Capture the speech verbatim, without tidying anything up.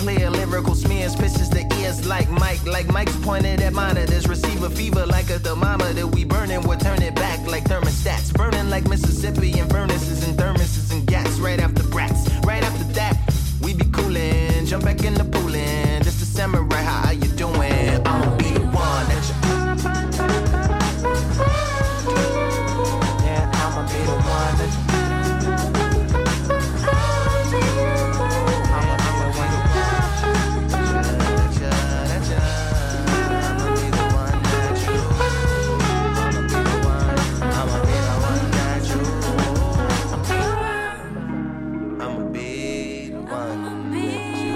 clear, lyrical smears, pisses the ears like Mike. Like Mike's pointed at monitors, receive a fever like a thermometer. We burning, we'll turn it back like thermostats. Burning like Mississippi and furnaces and thermoses and gas. Right after brats, right after that, we be coolin'. Jump back in the poolin', this the samurai.